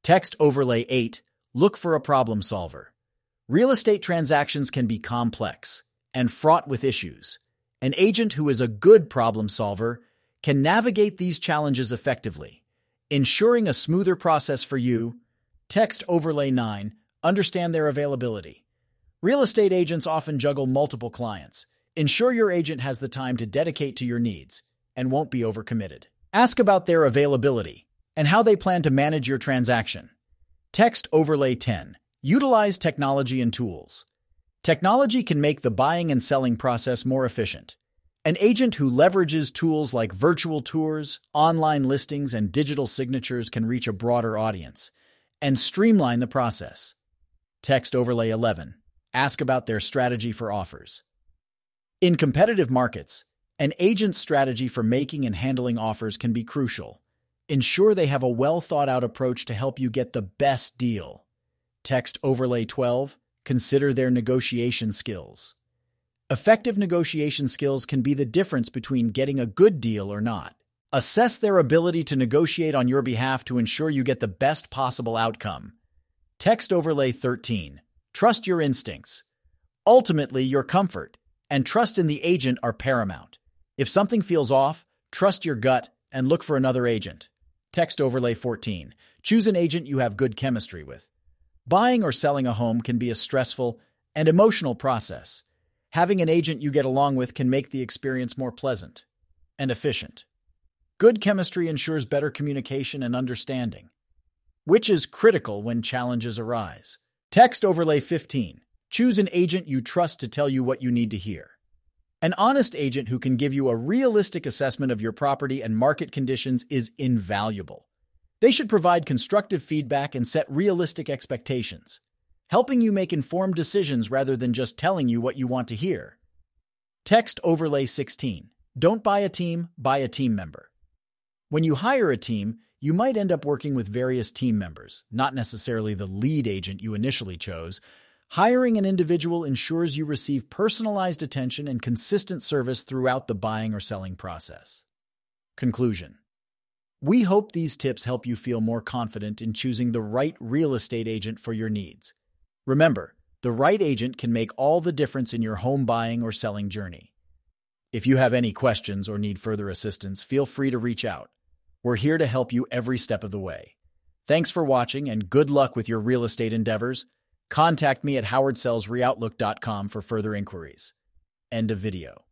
Text overlay 8, look for a problem solver. Real estate transactions can be complex and fraught with issues. An agent who is a good problem solver can navigate these challenges effectively, ensuring a smoother process for you. Text overlay 9, understand their availability. Real estate agents often juggle multiple clients. Ensure your agent has the time to dedicate to your needs and won't be overcommitted. Ask about their availability and how they plan to manage your transaction. Text overlay 10. Utilize technology and tools. Technology can make the buying and selling process more efficient. An agent who leverages tools like virtual tours, online listings, and digital signatures can reach a broader audience and streamline the process. Text overlay 11. Ask about their strategy for offers. In competitive markets, an agent's strategy for making and handling offers can be crucial. Ensure they have a well-thought-out approach to help you get the best deal. Text overlay 12. Consider their negotiation skills. Effective negotiation skills can be the difference between getting a good deal or not. Assess their ability to negotiate on your behalf to ensure you get the best possible outcome. Text overlay 13. Trust your instincts. Ultimately, your comfort and trust in the agent are paramount. If something feels off, trust your gut and look for another agent. Text overlay 14. Choose an agent you have good chemistry with. Buying or selling a home can be a stressful and emotional process. Having an agent you get along with can make the experience more pleasant and efficient. Good chemistry ensures better communication and understanding, which is critical when challenges arise. Text overlay 15. Choose an agent you trust to tell you what you need to hear. An honest agent who can give you a realistic assessment of your property and market conditions is invaluable. They should provide constructive feedback and set realistic expectations, helping you make informed decisions rather than just telling you what you want to hear. Text overlay 16. Don't buy a team, buy a team member. When you hire a team, you might end up working with various team members, not necessarily the lead agent you initially chose. Hiring an individual ensures you receive personalized attention and consistent service throughout the buying or selling process. Conclusion. We hope these tips help you feel more confident in choosing the right real estate agent for your needs. Remember, the right agent can make all the difference in your home buying or selling journey. If you have any questions or need further assistance, feel free to reach out. We're here to help you every step of the way. Thanks for watching and good luck with your real estate endeavors. Contact me at howardsellsreoutlook.com for further inquiries. End of video.